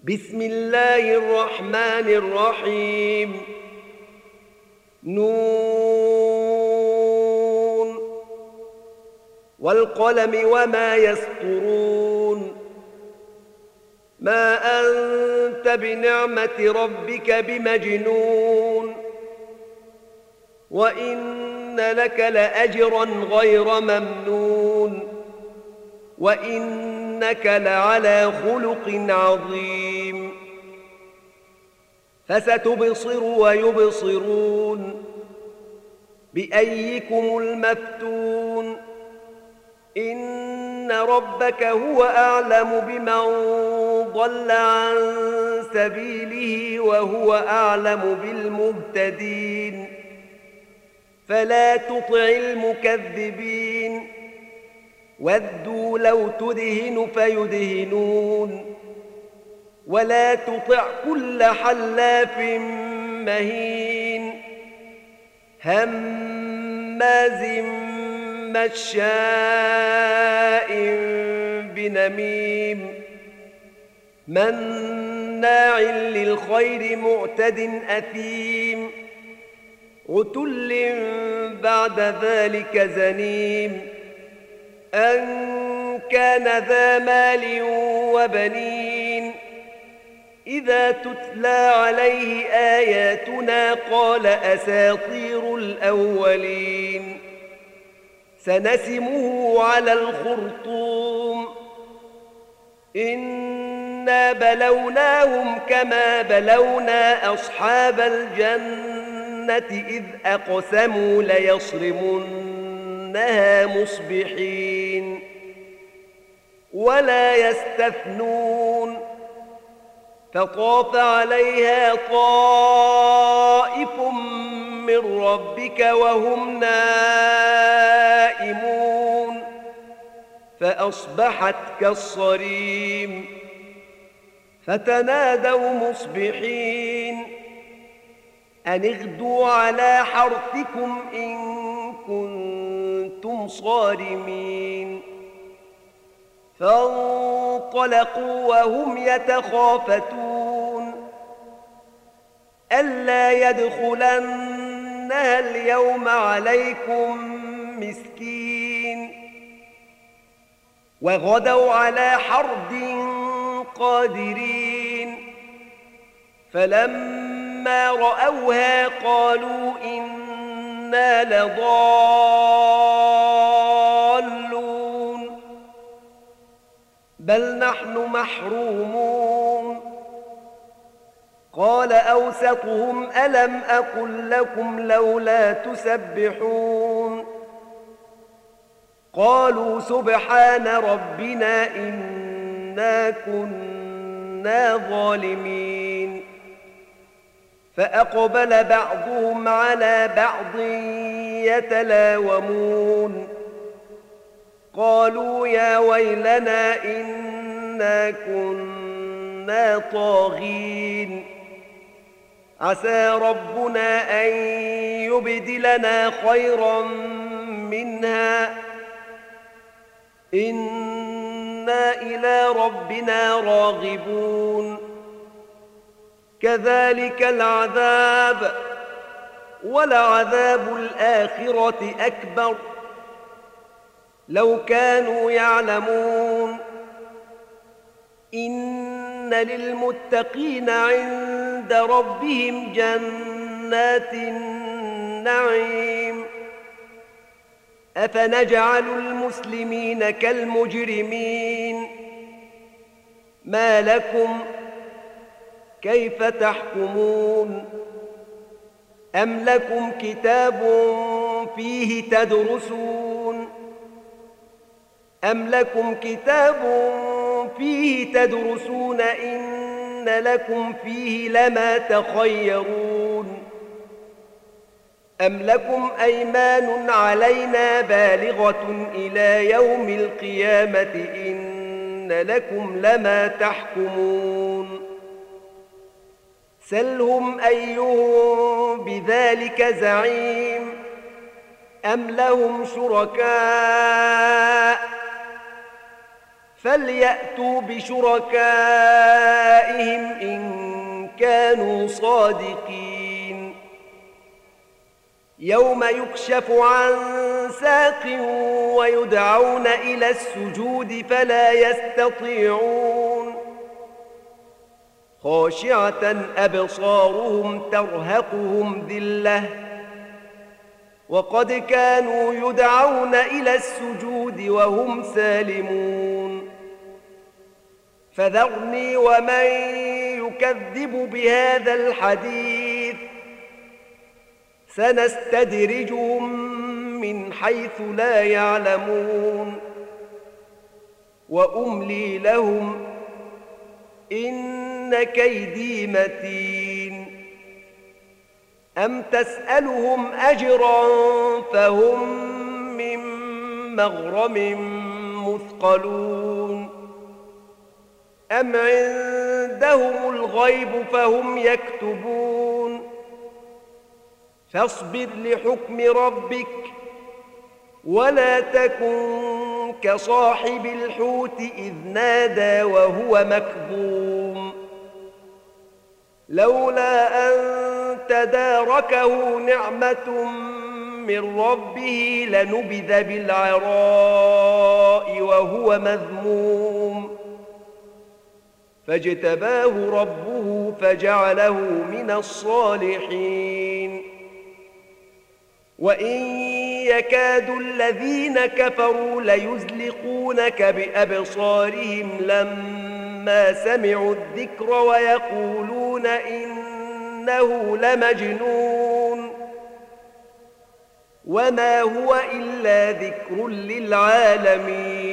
بسم الله الرحمن الرحيم. نون والقلم وما يسطرون. ما أنت بنعمة ربك بمجنون، وإن لك لأجرا غير ممنون، وإنك لعلى خلق عظيم. فستبصر ويبصرون بأيكم المفتون. إن ربك هو أعلم بمن ضل عن سبيله وهو أعلم بالمهتدين. فلا تطع المكذبين. ودوا لو تدهن فيدهنون. ولا تطع كل حلاف مهين هماز مشاء بنميم مناع للخير معتد أثيم عتل بعد ذلك زنيم أن كان ذا مال وبنين. إذا تتلى عليه آياتنا قال أساطير الأولين. سنسمه على الخرطوم. إنا بلوناهم كما بلونا أصحاب الجنة إذ أقسموا ليصرمنها مصبحين ولا يستثنون. فطاف عليها طائف من ربك وهم نائمون فأصبحت كالصريم. فتنادوا مصبحين أن اغدوا على حرثكم إن كنتم صارمين. فانطلقوا وهم يتخافتون ألا يدخلنها اليوم عليكم مسكين. وغدوا على حرد قادرين. فلما رأوها قالوا إنا لضالون بل نحن محرومون. قال أوسطهم ألم أقل لكم لولا تسبحون. قالوا سبحان ربنا إنا كنا ظالمين. فأقبل بعضهم على بعض يتلاومون قالوا يا ويلنا إنا كنا طاغين. عسى ربنا أن يبدلنا خيرا منها إنا إلى ربنا راغبون. كذلك العذاب ولعذاب الآخرة أكبر لو كانوا يعلمون. إن للمتقين عند ربهم جنات النعيم. أفنجعل المسلمين كالمجرمين. ما لكم كيف تحكمون. أم لكم كتاب فيه تدرسون. أم لكم كتاب فيه تدرسون إن لكم فيه لما تخيرون. أم لكم أيمان علينا بالغة إلى يوم القيامة إن لكم لما تحكمون. سلهم أيهم بذلك زعيم. أم لهم شركاء فليأتوا بشركائهم إن كانوا صادقين يوم يكشف عن ساق ويدعون إلى السجود فلا يستطيعون خاشعة أبصارهم ترهقهم ذلة وقد كانوا يدعون إلى السجود وهم سالمون فذرني ومن يكذب بهذا الحديث سنستدرجهم من حيث لا يعلمون وأملي لهم إن كيدي متين أم تسألهم أجرا فهم من مغرم مثقلون أم عندهم الغيب فهم يكتبون فاصبر لحكم ربك ولا تكن كصاحب الحوت إذ نادى وهو مكظوم لولا أن تداركه نعمة من ربه لنبذ بالعراء وهو مذموم فاجتباه ربه فجعله من الصالحين وإن يكاد الذين كفروا ليزلقونك بأبصارهم لما سمعوا الذكر ويقولون إنه لمجنون وما هو إلا ذكر للعالمين